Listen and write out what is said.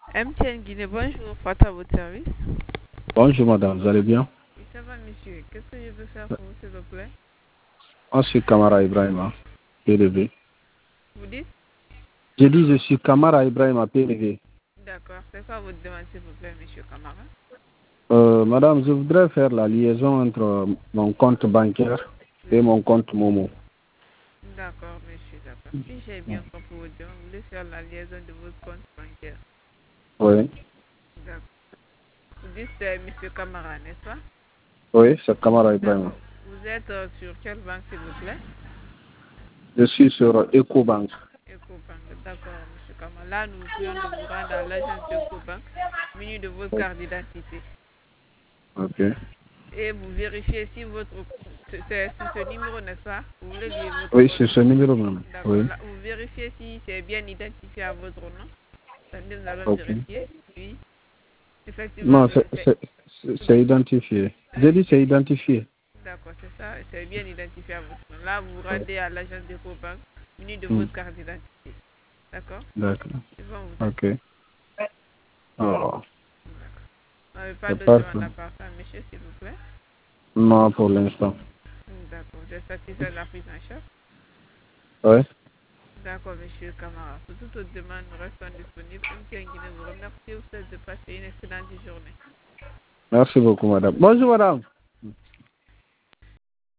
MTN Guinée, bonjour, Fata à votre service. Bonjour madame, vous allez bien? Oui, ça va, monsieur. Qu'est-ce que je peux faire pour vous, s'il vous plaît? Moi, je suis Kamara Ibrahima, PDV. Vous dites? J'ai dit je suis Kamara Ibrahima, PDV. D'accord. C'est quoi votre demande, s'il vous plaît, monsieur Camara? Madame, je voudrais faire la liaison entre mon compte bancaire et mon compte Momo. D'accord, monsieur, d'accord. Si j'ai bien compris votre demande, vous voulez faire la liaison de votre compte bancaire. Oui, D'accord. Vous dites monsieur Camara, n'est-ce pas? oui, c'est Kamara Ibrahima. D'accord. Vous êtes sur quelle banque, s'il vous plaît? Je suis sur EcoBank. Ecobank. D'accord, monsieur Camara. Là, nous prions de vous rendre à l'agence d'Ecobank, menu de votre carte d'identité. Ok. Et vous vérifiez si votre c'est sur ce numéro, n'est-ce pas? Vous voulez lier votre Oui, compte. c'est ce numéro même. D'accord. Oui. Là, vous vérifiez si c'est bien identifié à votre nom. Attendez, nous allons Ok. vérifier. Oui, effectivement, Non, c'est identifié. J'ai dit c'est identifié. d'accord, c'est ça. C'est bien identifié à votre nom. Là, vous vous Oui. rendez à l'agence de Cobank, muni de Hmm. votre carte d'identité. D'accord? D'accord. Ils vont vous Ok. aider. Alors, D'accord. Vous n'avez pas c'est de demande parfait. à part ça, monsieur, s'il vous plaît? Non, pour l'instant. D'accord. Vous êtes satisfait de la prise en charge? Oui. D'accord, monsieur Camara. Pour toute autre demande, nous restons disponibles. MTN Guinée vous remercie. Vous souhaite de passer une excellente journée. Merci beaucoup, madame. Bonjour, madame.